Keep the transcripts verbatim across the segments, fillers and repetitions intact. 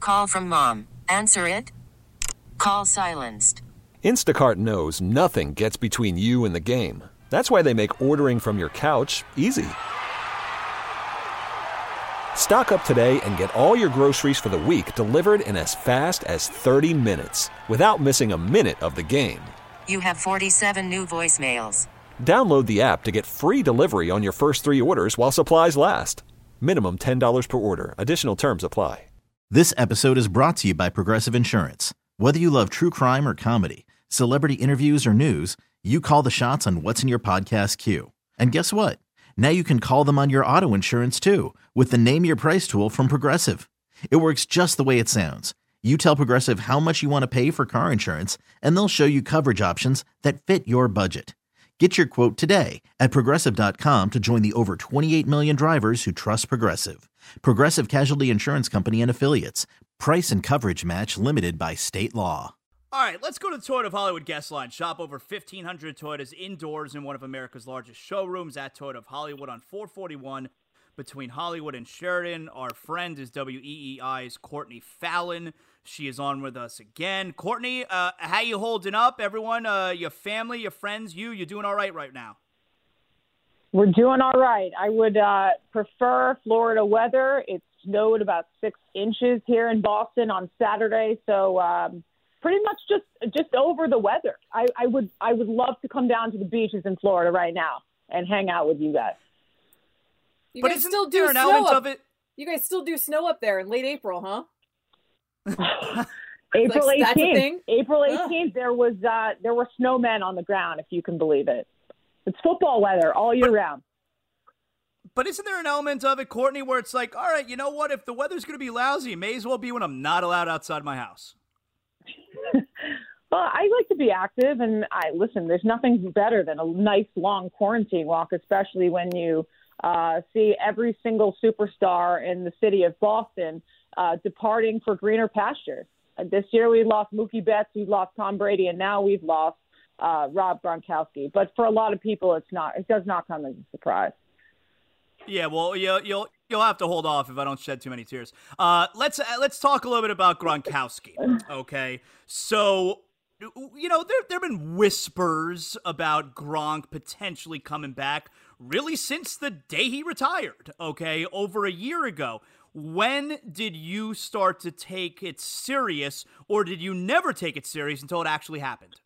Call from mom. Answer it. Call silenced. Instacart knows nothing gets between you and the game. That's why they make ordering from your couch easy. Stock up today and get all your groceries for the week delivered in as fast as thirty minutes without missing a minute of the game. You have forty-seven new voicemails. Download the app to get free delivery on your first three orders while supplies last. Minimum ten dollars per order. Additional terms apply. This episode is brought to you by Progressive Insurance. Whether you love true crime or comedy, celebrity interviews or news, you call the shots on what's in your podcast queue. And guess what? Now you can call them on your auto insurance too with the Name Your Price tool from Progressive. It works just the way it sounds. You tell Progressive how much you want to pay for car insurance, and they'll show you coverage options that fit your budget. Get your quote today at Progressive dot com to join the over twenty-eight million drivers who trust Progressive. Progressive Casualty Insurance Company and Affiliates. Price and coverage match limited by state law. All right, let's go to the Toyota of Hollywood guest line. Shop over fifteen hundred Toyotas indoors in one of America's largest showrooms at Toyota of Hollywood on four forty-one between Hollywood and Sheridan. Our friend is W E E I's Courtney Fallon. She is on with us again. Courtney, uh, how you holding up? Everyone, uh, your family, your friends, you, you doing all right right now? We're doing all right. I would uh, prefer Florida weather. It snowed about six inches here in Boston on Saturday, so um, pretty much just just over the weather. I, I would I would love to come down to the beaches in Florida right now and hang out with you guys. You but guys isn't still do there an snow element up. of it? You guys still do snow up there in late April, huh? April Like, that's a eighteenth. thing? April eighteenth. There was uh, there were snowmen on the ground, if you can believe it. It's football weather all year But- round. But isn't there an element of it, Courtney, where it's like, all right, you know what? If the weather's going to be lousy, it may as well be when I'm not allowed outside my house. Well, I like to be active, and I listen. There's nothing better than a nice long quarantine walk, especially when you uh, see every single superstar in the city of Boston uh, departing for greener pastures. Uh, this year, we lost Mookie Betts, we lost Tom Brady, and now we've lost uh, Rob Gronkowski. But for a lot of people, it's not. It does not come as a surprise. Yeah, well, you'll you'll you'll have to hold off if I don't shed too many tears. Uh, let's uh, let's talk a little bit about Gronkowski. Okay, so you know there there've been whispers about Gronk potentially coming back really since the day he retired. Okay, over a year ago. When did you start to take it serious, or did you never take it serious until it actually happened?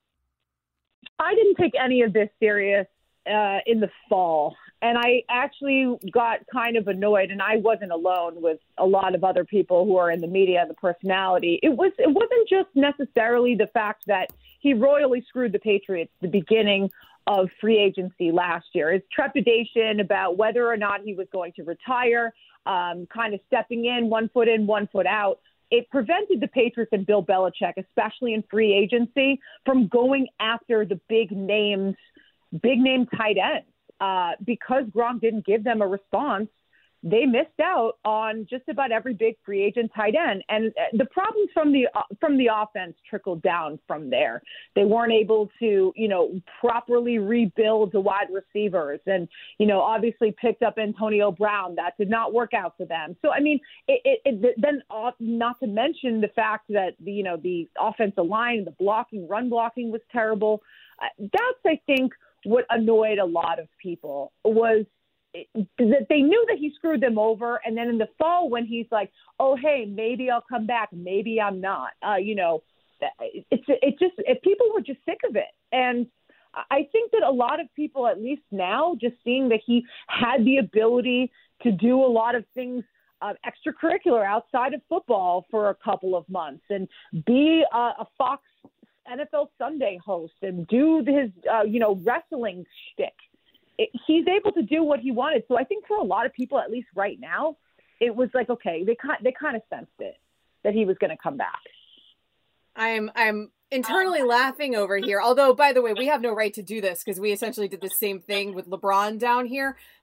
I didn't take any of this serious uh, in the fall. And I actually got kind of annoyed, and I wasn't alone with a lot of other people who are in the media and the personality. It was it wasn't just necessarily the fact that he royally screwed the Patriots at the beginning of free agency last year. His trepidation about whether or not he was going to retire, um, kind of stepping in, one foot in, one foot out. It prevented the Patriots and Bill Belichick, especially in free agency, from going after the big names, big name tight ends. Uh, because Gronk didn't give them a response, they missed out on just about every big free agent tight end. And the problems from the uh, from the offense trickled down from there. They weren't able to, you know, properly rebuild the wide receivers, and you know, obviously picked up Antonio Brown. That did not work out for them. So I mean, it, it, it then uh, not to mention the fact that the, you know the offensive line, the blocking, run blocking was terrible. Uh, that's I think. What annoyed a lot of people was that they knew that he screwed them over. And then in the fall, when he's like, oh, hey, maybe I'll come back. Maybe I'm not, uh, you know, it's, it just, if people were just sick of it. And I think that a lot of people, at least now, just seeing that he had the ability to do a lot of things uh, extracurricular outside of football for a couple of months and be uh, a Fox N F L Sunday host and do his, uh, you know, wrestling shtick. It, he's able to do what he wanted. So I think for a lot of people, at least right now, it was like, okay, they kind they kind of sensed it, that he was going to come back. I'm I'm internally laughing over here. Although, by the way, we have no right to do this because we essentially did the same thing with LeBron down here.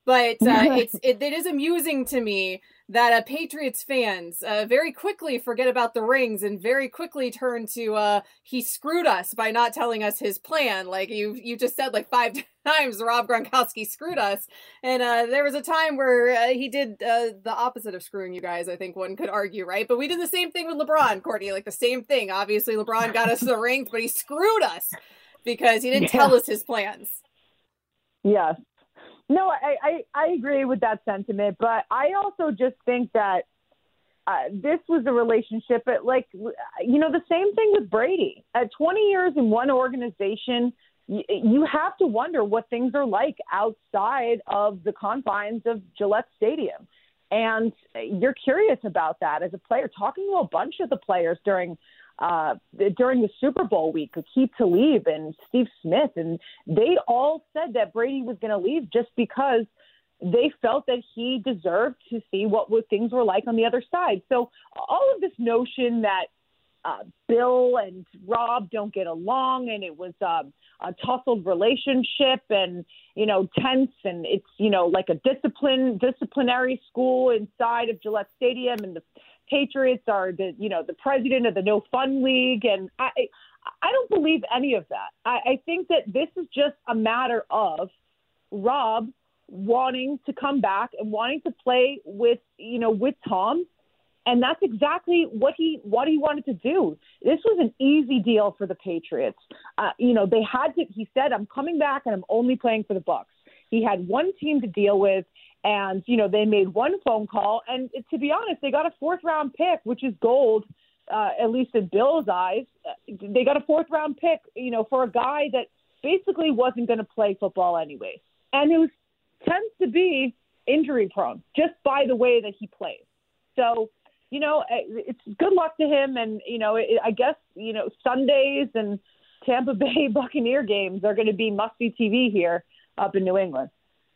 But uh, it's it, it is amusing to me that uh, Patriots fans uh, very quickly forget about the rings and very quickly turn to uh, he screwed us by not telling us his plan. Like you you just said like five times, Rob Gronkowski screwed us. And uh, there was a time where uh, he did uh, the opposite of screwing you guys, I think one could argue, right? But we did the same thing with LeBron, Courtney, like the same thing. Obviously, LeBron got us the rings, but he screwed us because he didn't yeah. tell us his plans. Yes. No, I, I, I agree with that sentiment, but I also just think that uh, this was a relationship, at, like, you know, the same thing with Brady. At twenty years in one organization, you, you have to wonder what things are like outside of the confines of Gillette Stadium. And you're curious about that as a player. Talking to a bunch of the players during Uh, during the Super Bowl week, Aqib Talib and Steve Smith, and they all said that Brady was going to leave just because they felt that he deserved to see what, what things were like on the other side. So all of this notion that uh, Bill and Rob don't get along and it was um, a tussled relationship and, you know, tense and it's, you know, like a discipline, disciplinary school inside of Gillette Stadium, and the Patriots are the, you know, the president of the No Fun League. And I, I don't believe any of that. I, I think that this is just a matter of Rob wanting to come back and wanting to play with, you know, with Tom. And that's exactly what he, what he wanted to do. This was an easy deal for the Patriots. Uh, you know, they had to, he said, I'm coming back and I'm only playing for the Bucs. He had one team to deal with. And, you know, they made one phone call. And to be honest, they got a fourth round pick, which is gold, uh, at least in Bill's eyes. They got a fourth round pick, you know, for a guy that basically wasn't going to play football anyways. And who tends to be injury prone just by the way that he plays. So, you know, it's good luck to him. And, you know, I guess, you know, Sundays and Tampa Bay Buccaneer games are going to be must-see T V here up in New England.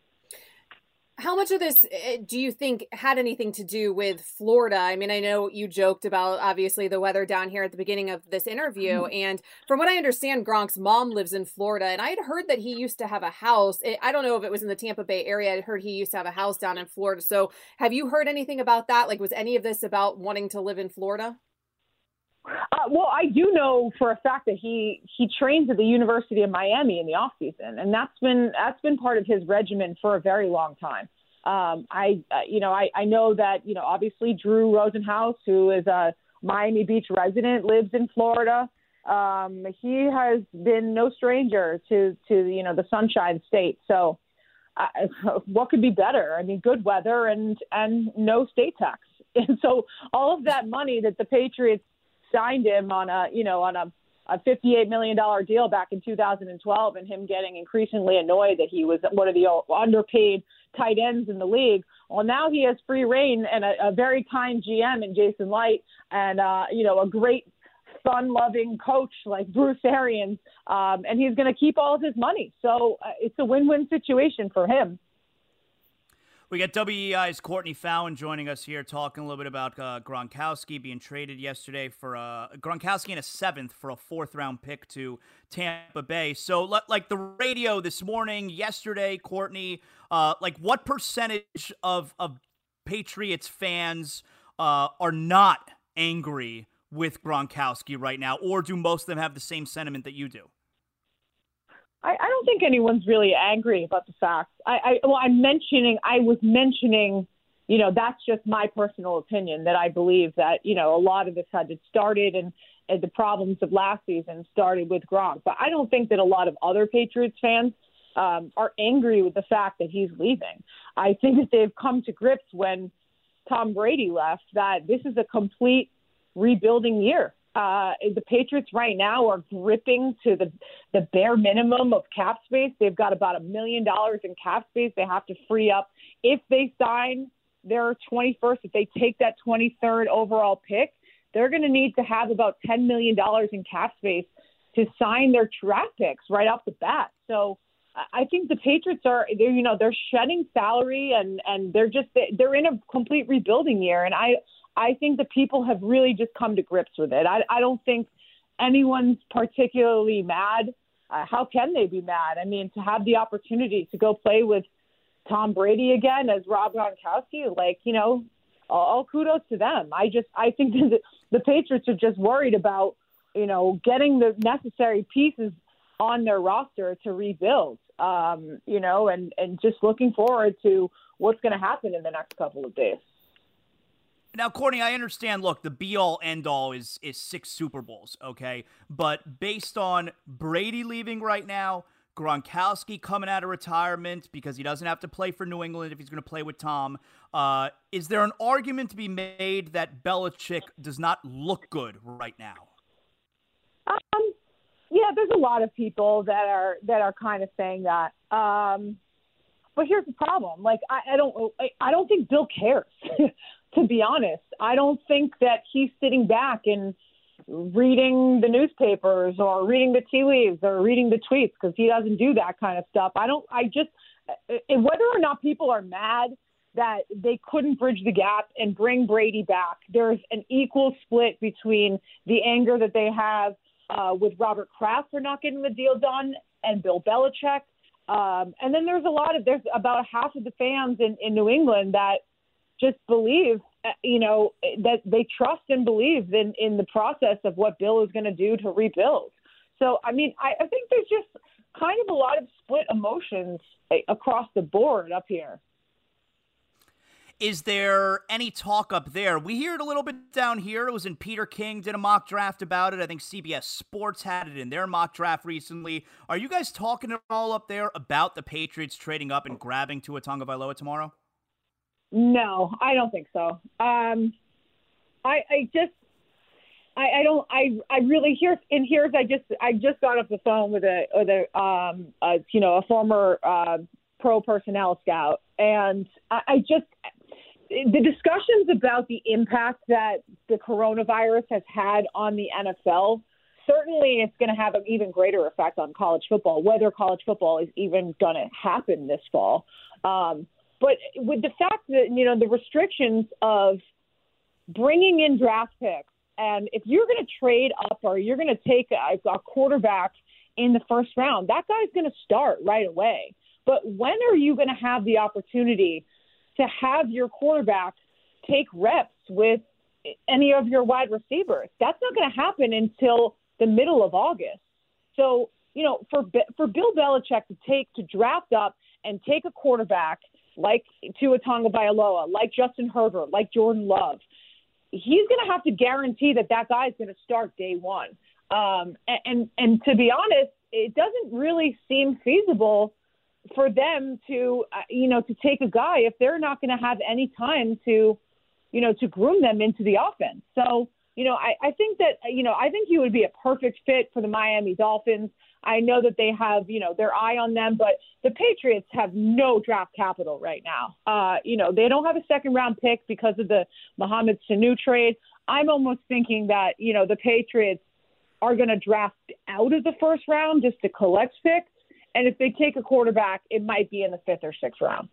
How much of this do you think had anything to do with Florida? I mean, I know you joked about, obviously, the weather down here at the beginning of this interview. Mm-hmm. And from what I understand, Gronk's mom lives in Florida. And I had heard that he used to have a house. I don't know if it was in the Tampa Bay area. I heard he used to have a house down in Florida. So have you heard anything about that? Like, was any of this about wanting to live in Florida? Uh, well, I do know for a fact that he, he trains at the University of Miami in the off season, and that's been that's been part of his regimen for a very long time. Um, I uh, you know I, I know that you know obviously Drew Rosenhaus, who is a Miami Beach resident, lives in Florida. Um, he has been no stranger to to you know the Sunshine State. So uh, what could be better? I mean, good weather and and no state tax. And so all of that money that the Patriots signed him on a, you know, on a, a fifty-eight million dollars deal back in two thousand twelve, and him getting increasingly annoyed that he was one of the underpaid tight ends in the league. Well, now he has free reign and a, a very kind G M in Jason Light, and, uh, you know, a great fun-loving coach like Bruce Arians, um, and he's going to keep all of his money. So uh, it's a win-win situation for him. We got W E I's Courtney Fallon joining us here, talking a little bit about uh, Gronkowski being traded yesterday for uh, Gronkowski in a seventh for a fourth round pick to Tampa Bay. So, like the radio this morning, yesterday, Courtney, uh, like what percentage of of Patriots fans uh, are not angry with Gronkowski right now, or do most of them have the same sentiment that you do? I, I don't think anyone's really angry about the facts. I, I well, I'm mentioning, I was mentioning, you know, that's just my personal opinion, that I believe that, you know, a lot of this had started and, and the problems of last season started with Gronk. But I don't think that a lot of other Patriots fans um, are angry with the fact that he's leaving. I think that they've come to grips when Tom Brady left that this is a complete rebuilding year. Uh, the Patriots right now are gripping to the, the bare minimum of cap space. They've got about a million dollars in cap space they have to free up. If they sign their twenty-first, if they take that twenty-third overall pick, they're going to need to have about ten million dollars in cap space to sign their draft picks right off the bat. So I think the Patriots are, they're, you know, they're shedding salary and, and they're just, they're in a complete rebuilding year. And I, I think the people have really just come to grips with it. I, I don't think anyone's particularly mad. Uh, how can they be mad? I mean, to have the opportunity to go play with Tom Brady again as Rob Gronkowski, like, you know, all, all kudos to them. I just, I think that the, the Patriots are just worried about, you know, getting the necessary pieces on their roster to rebuild, um, you know, and, and just looking forward to what's going to happen in the next couple of days. Now, Courtney, I understand, look, the be-all, end-all is is six Super Bowls, okay? But based on Brady leaving right now, Gronkowski coming out of retirement because he doesn't have to play for New England if he's going to play with Tom, uh, is there an argument to be made that Belichick does not look good right now? Um, yeah, there's a lot of people that are that are kind of saying that. Um, but here's the problem: like, I, I don't, I, I don't think Bill cares. To be honest, I don't think that he's sitting back and reading the newspapers or reading the tea leaves or reading the tweets, because he doesn't do that kind of stuff. I don't. I just whether or not people are mad that they couldn't bridge the gap and bring Brady back, there's an equal split between the anger that they have uh, with Robert Kraft for not getting the deal done and Bill Belichick. Um, and then there's a lot of, there's about half of the fans in, in New England that just believe, you know, that they trust and believe in, in the process of what Bill is going to do to rebuild. So, I mean, I, I think there's just kind of a lot of split emotions across the board up here. Is there any talk up there? We hear it a little bit down here. It was in Peter King did a mock draft about it. I think C B S Sports had it in their mock draft recently. Are you guys talking at all up there about the Patriots trading up and grabbing Tua Tagovailoa tomorrow? No, I don't think so. Um, I, I just, I, I don't, I, I really here's in here's I just, I just got off the phone with a, with a, um, a, you know, a former uh, pro personnel scout, and I, I just. The discussions about the impact that the coronavirus has had on the N F L, certainly it's going to have an even greater effect on college football, whether college football is even going to happen this fall. Um, but with the fact that, you know, the restrictions of bringing in draft picks, and if you're going to trade up or you're going to take a, a quarterback in the first round, that guy's going to start right away. But when are you going to have the opportunity to have your quarterback take reps with any of your wide receivers? That's not going to happen until the middle of August. So, you know, for for Bill Belichick to take to draft up and take a quarterback like Tua Tagovailoa, like Justin Herbert, like Jordan Love, he's going to have to guarantee that that guy is going to start day one. Um, and, and and to be honest, it doesn't really seem feasible for them to, uh, you know, to take a guy if they're not going to have any time to, you know, to groom them into the offense. So, you know, I, I think that, you know, I think he would be a perfect fit for the Miami Dolphins. I know that they have, you know, their eye on them, but the Patriots have no draft capital right now. Uh, you know, they don't have a second round pick because of the Mohamed Sanu trade. I'm almost thinking that, you know, the Patriots are going to draft out of the first round just to collect picks. And if they take a quarterback, it might be in the fifth or sixth round.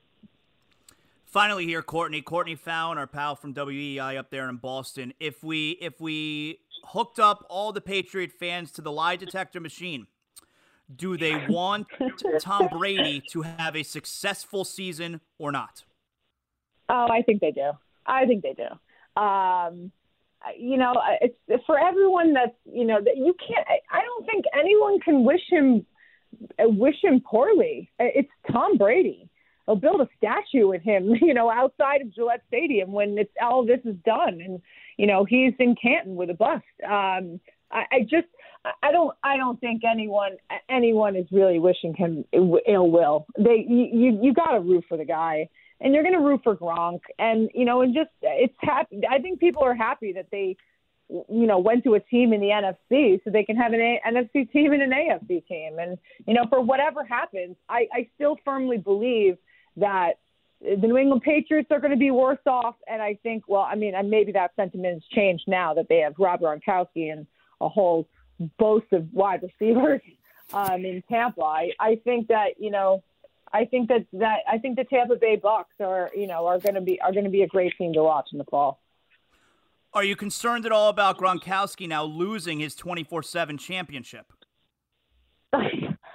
Finally here, Courtney. Courtney Fallon, our pal from W E I up there in Boston. If we if we hooked up all the Patriot fans to the lie detector machine, do they want Tom Brady to have a successful season or not? Oh, I think they do. I think they do. Um, you know, it's for everyone that's, you know, that you can't, I don't think anyone can wish him wish him poorly. It's Tom Brady. They'll build a statue with him, you know, outside of Gillette Stadium when it's all this is done, and you know he's in Canton with a bust. Um, I, I just, I don't, I don't think anyone, anyone is really wishing him ill will. They, you, you got to root for the guy, and you're going to root for Gronk, and you know, and just it's happy. I think people are happy that they, you know, went to a team in the N F C so they can have an a- N F C team and an A F C team. And, you know, for whatever happens, I, I still firmly believe that the New England Patriots are going to be worse off. And I think, well, I mean, maybe that sentiment has changed now that they have Rob Gronkowski and a whole boast of wide receivers um, in Tampa. I, I think that, you know, I think that, that I think the Tampa Bay Bucks are, you know, are going to be, are going to be a great team to watch in the fall. Are you concerned at all about Gronkowski now losing his twenty-four seven championship? I don't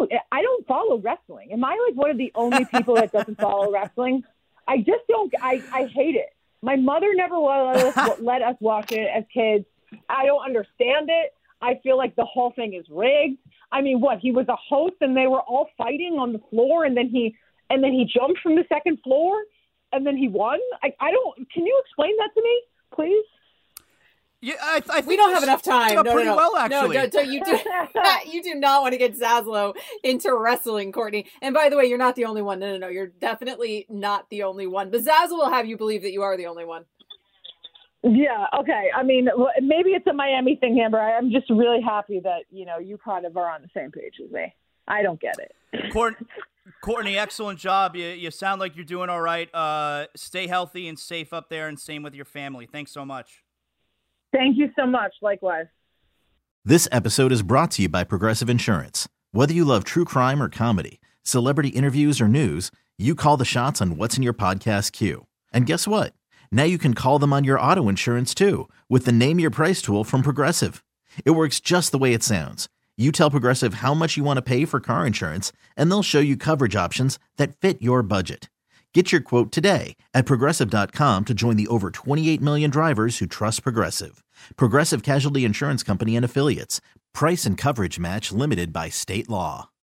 don't I don't follow wrestling. Am I like one of the only people that doesn't follow wrestling? I just don't. I, I hate it. My mother never let us, let us watch it as kids. I don't understand it. I feel like the whole thing is rigged. I mean, what, he was a host and they were all fighting on the floor and then he and then he jumped from the second floor and then he won? I, I don't – can you explain that to me, please? Yeah, I, I think we don't have enough time. No, pretty no, no. well, actually. No, don't, you do you do not want to get Zaslow into wrestling, Courtney. And by the way, you're not the only one. No, no, no. You're definitely not the only one. But Zaslow will have you believe that you are the only one. Yeah. Okay. I mean, maybe it's a Miami thing, Amber. I'm just really happy that you know you kind of are on the same page as me. I don't get it. Courtney, Courtney, excellent job. You you sound like you're doing all right. Uh, stay healthy and safe up there, and same with your family. Thanks so much. Thank you so much. Likewise. This episode is brought to you by Progressive Insurance. Whether you love true crime or comedy, celebrity interviews or news, you call the shots on what's in your podcast queue. And guess what? Now you can call them on your auto insurance too with the Name Your Price tool from Progressive. It works just the way it sounds. You tell Progressive how much you want to pay for car insurance, and they'll show you coverage options that fit your budget. Get your quote today at Progressive dot com to join the over twenty-eight million drivers who trust Progressive. Progressive Casualty Insurance Company and Affiliates. Price and coverage match limited by state law.